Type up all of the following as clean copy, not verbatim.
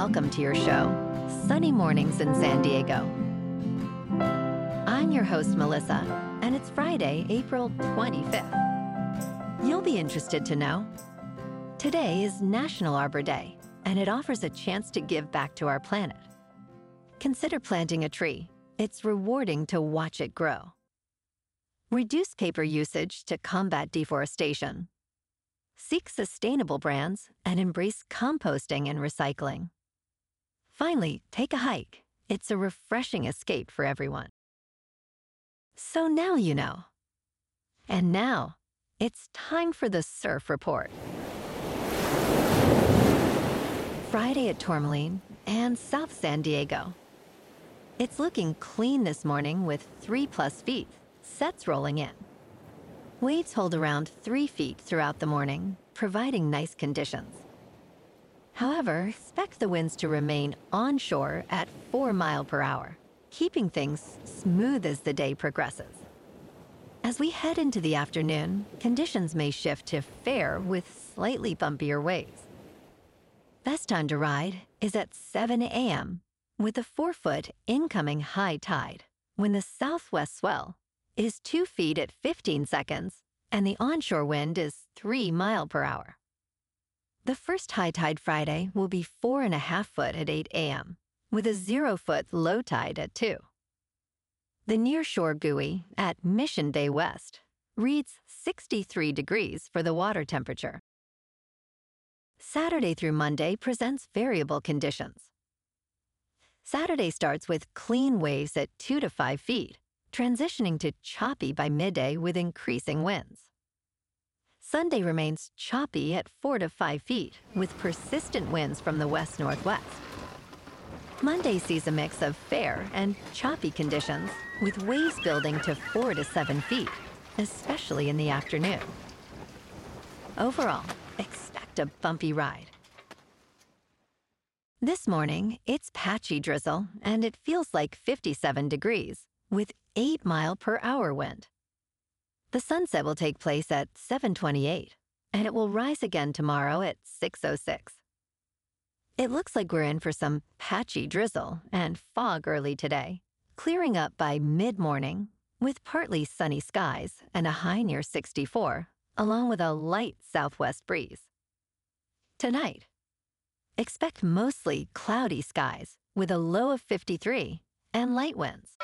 welcome to your show, Sunny Mornings in San Diego. I'm your host, Melissa, and it's Friday, April 25th. You'll be interested to know, today is National Arbor Day, and it offers a chance to give back to our planet. Consider planting a tree. It's rewarding to watch it grow. Reduce paper usage to combat deforestation. Seek sustainable brands and embrace composting and recycling. Finally, take a hike. It's a refreshing escape for everyone. So now you know. And now, it's time for the Surf Report. Friday at Tourmaline and South San Diego. It's looking clean this morning with 3+ feet, sets rolling in. Waves hold around 3 feet throughout the morning, providing nice conditions. However, expect the winds to remain onshore at 4 miles per hour, keeping things smooth as the day progresses. As we head into the afternoon, conditions may shift to fair with slightly bumpier waves. Best time to ride is at 7 a.m. with a 4-foot incoming high tide, when the southwest swell is 2 feet at 15 seconds and the onshore wind is 3 miles per hour. The first high tide Friday will be 4.5 foot at 8 a.m. with a 0-foot low tide at 2. The nearshore buoy at Mission Bay West reads 63 degrees for the water temperature. Saturday through Monday presents variable conditions. Saturday starts with clean waves at 2 to 5 feet, transitioning to choppy by midday with increasing winds. Sunday remains choppy at 4 to 5 feet with persistent winds from the west-northwest. Monday sees a mix of fair and choppy conditions with waves building to 4 to 7 feet, especially in the afternoon. Overall, expect a bumpy ride. This morning, it's patchy drizzle, and it feels like 57 degrees, with 8 miles per hour wind. The sunset will take place at 7:28, and it will rise again tomorrow at 6:06. It looks like we're in for some patchy drizzle and fog early today, clearing up by mid-morning, with partly sunny skies and a high near 64, along with a light southwest breeze. Tonight, expect mostly cloudy skies with a low of 53 and light winds.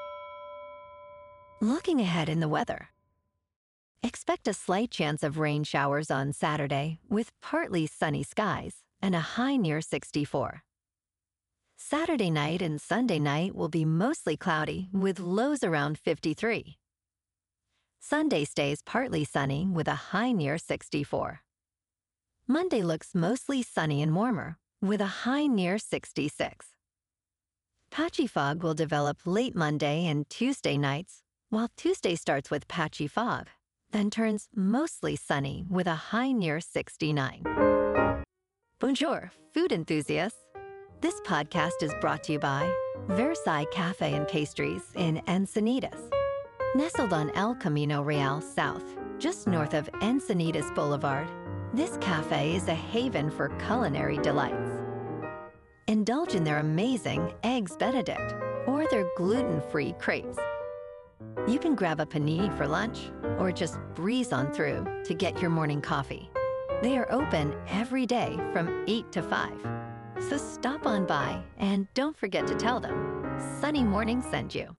Looking ahead in the weather, expect a slight chance of rain showers on Saturday with partly sunny skies and a high near 64. Saturday night and Sunday night will be mostly cloudy with lows around 53. Sunday stays partly sunny with a high near 64. Monday looks mostly sunny and warmer, with a high near 66. Patchy fog will develop late Monday and Tuesday nights, while Tuesday starts with patchy fog, then turns mostly sunny with a high near 69. Bonjour, food enthusiasts. This podcast is brought to you by Versailles Cafe and Pastries in Encinitas. Nestled on El Camino Real South, just north of Encinitas Boulevard, this cafe is a haven for culinary delights. Indulge in their amazing Eggs Benedict or their gluten-free crepes. You can grab a panini for lunch or just breeze on through to get your morning coffee. They are open every day from 8 to 5. So stop on by and don't forget to tell them Sunny Morning sent you.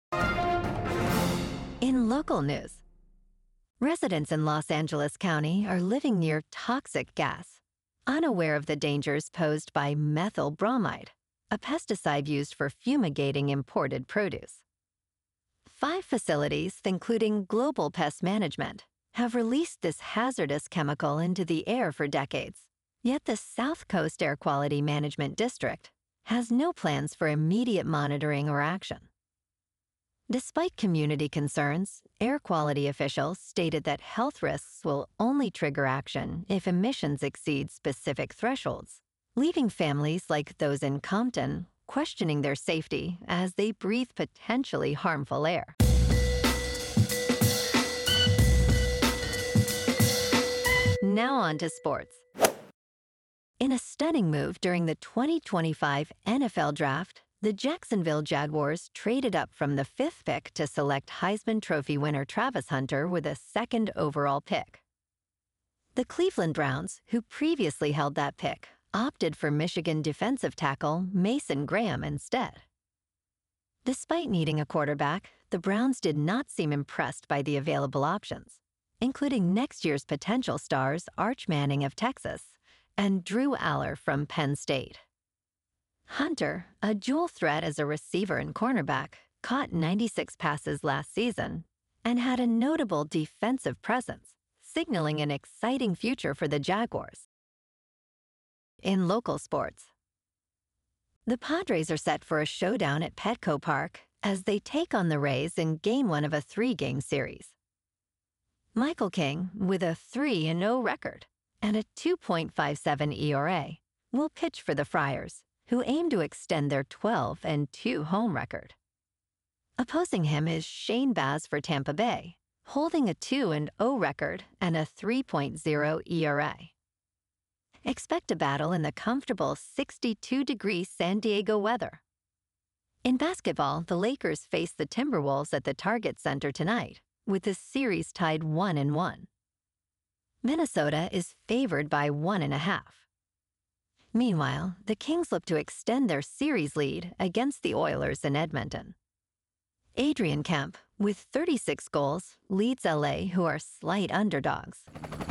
In local news, residents in Los Angeles County are living near toxic gas, unaware of the dangers posed by methyl bromide, a pesticide used for fumigating imported produce. 5 facilities, including Global Pest Management, have released this hazardous chemical into the air for decades. Yet the South Coast Air Quality Management District has no plans for immediate monitoring or action. Despite community concerns, air quality officials stated that health risks will only trigger action if emissions exceed specific thresholds, leaving families like those in Compton questioning their safety as they breathe potentially harmful air. Now on to sports. In a stunning move during the 2025 NFL Draft, the Jacksonville Jaguars traded up from the 5th pick to select Heisman Trophy winner Travis Hunter with a 2nd overall pick. The Cleveland Browns, who previously held that pick, opted for Michigan defensive tackle Mason Graham instead. Despite needing a quarterback, the Browns did not seem impressed by the available options, including next year's potential stars Arch Manning of Texas and Drew Aller from Penn State. Hunter, a dual threat as a receiver and cornerback, caught 96 passes last season and had a notable defensive presence, signaling an exciting future for the Jaguars. In local sports, the Padres are set for a showdown at Petco Park as they take on the Rays in Game 1 of a 3-game series. Michael King, with a 3-0 record and a 2.57 ERA, will pitch for the Friars, who aim to extend their 12-2 home record. Opposing him is Shane Baz for Tampa Bay, holding a 2-0 record and a 3.0 ERA. Expect a battle in the comfortable 62-degree San Diego weather. In basketball, the Lakers face the Timberwolves at the Target Center tonight, with the series tied 1-1. Minnesota is favored by 1.5. Meanwhile, the Kings look to extend their series lead against the Oilers in Edmonton. Adrian Kemp, with 36 goals, leads LA, who are slight underdogs.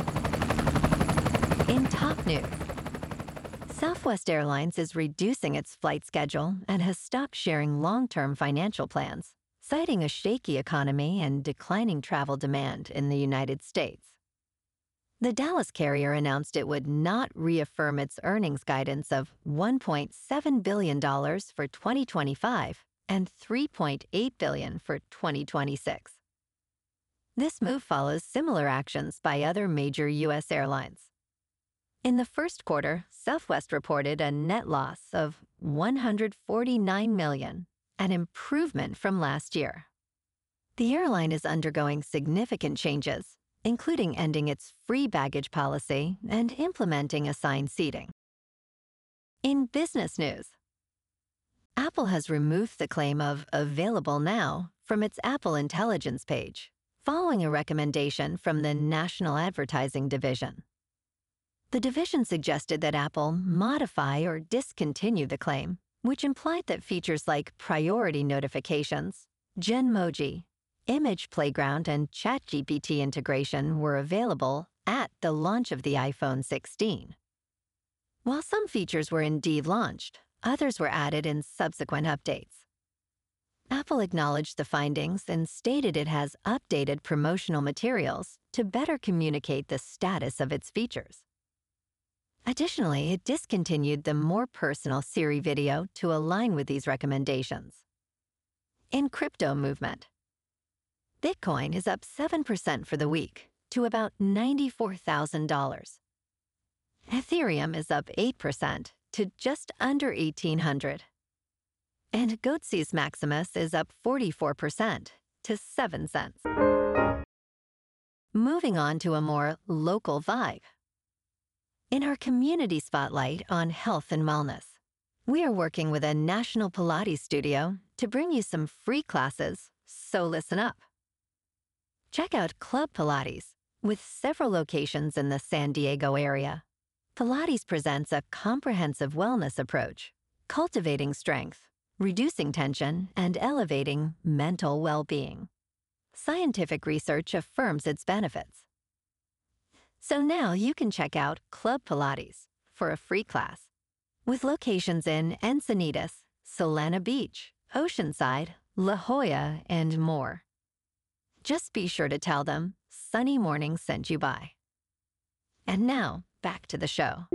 In top news, Southwest Airlines is reducing its flight schedule and has stopped sharing long-term financial plans, citing a shaky economy and declining travel demand in the United States. The Dallas carrier announced it would not reaffirm its earnings guidance of $1.7 billion for 2025 and $3.8 billion for 2026. This move follows similar actions by other major U.S. airlines. In the first quarter, Southwest reported a net loss of $149 million, an improvement from last year. The airline is undergoing significant changes, including ending its free baggage policy and implementing assigned seating. In business news, Apple has removed the claim of "Available Now" from its Apple Intelligence page, following a recommendation from the National Advertising Division. The division suggested that Apple modify or discontinue the claim, which implied that features like priority notifications, Genmoji, Image Playground, and ChatGPT integration were available at the launch of the iPhone 16. While some features were indeed launched, others were added in subsequent updates. Apple acknowledged the findings and stated it has updated promotional materials to better communicate the status of its features. Additionally, it discontinued the more personal Siri video to align with these recommendations. In crypto movement, Bitcoin is up 7% for the week to about $94,000. Ethereum is up 8% to just under $1,800. And Goatse's Maximus is up 44% to 7 cents. Moving on to a more local vibe. In our community spotlight on health and wellness, we are working with a national Pilates studio to bring you some free classes, so listen up. Check out Club Pilates, with several locations in the San Diego area. Pilates presents a comprehensive wellness approach, cultivating strength, reducing tension, and elevating mental well-being. Scientific research affirms its benefits. So now you can check out Club Pilates for a free class, with locations in Encinitas, Solana Beach, Oceanside, La Jolla, and more. Just be sure to tell them Sunny Morning sent you by. And now, back to the show.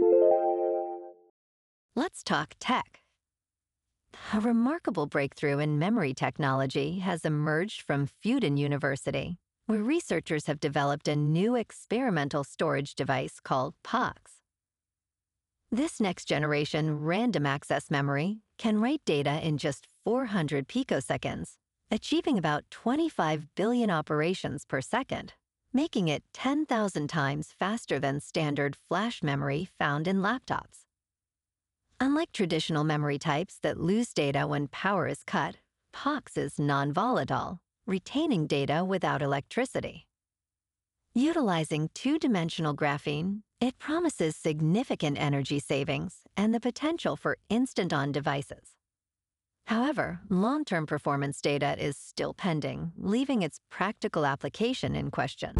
Let's talk tech. A remarkable breakthrough in memory technology has emerged from Fudan University, where researchers have developed a new experimental storage device called POX. This next-generation random access memory can write data in just 400 picoseconds, achieving about 25 billion operations per second, making it 10,000 times faster than standard flash memory found in laptops. Unlike traditional memory types that lose data when power is cut, POX is non-volatile, retaining data without electricity. Utilizing two-dimensional graphene, it promises significant energy savings and the potential for instant-on devices. However, long-term performance data is still pending, leaving its practical application in question.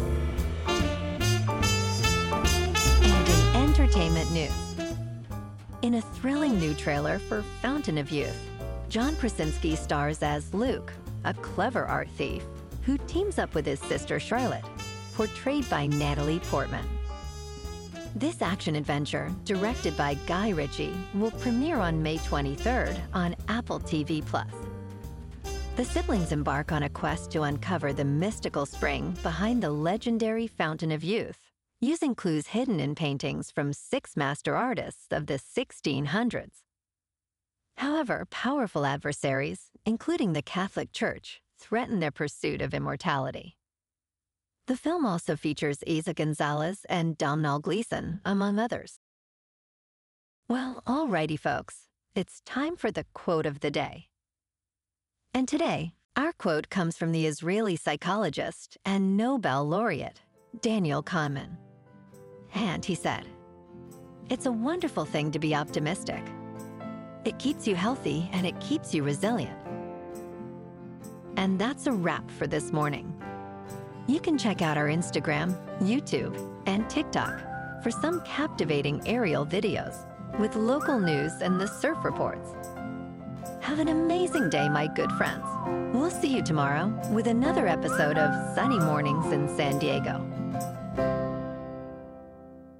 And in entertainment news, in a thrilling new trailer for Fountain of Youth, John Krasinski stars as Luke, a clever art thief who teams up with his sister Charlotte, portrayed by Natalie Portman. This action-adventure, directed by Guy Ritchie, will premiere on May 23rd on Apple TV+. The siblings embark on a quest to uncover the mystical spring behind the legendary Fountain of Youth, using clues hidden in paintings from 6 master artists of the 1600s. However, powerful adversaries, including the Catholic Church, threaten their pursuit of immortality. The film also features Eiza Gonzalez and Domhnall Gleeson, among others. Well, alrighty, folks. It's time for the quote of the day. And today, our quote comes from the Israeli psychologist and Nobel laureate, Daniel Kahneman. And he said, "It's a wonderful thing to be optimistic. It keeps you healthy and it keeps you resilient." And that's a wrap for this morning. You can check out our Instagram, YouTube, and TikTok for some captivating aerial videos with local news and the surf reports. Have an amazing day, my good friends. We'll see you tomorrow with another episode of Sunny Mornings in San Diego.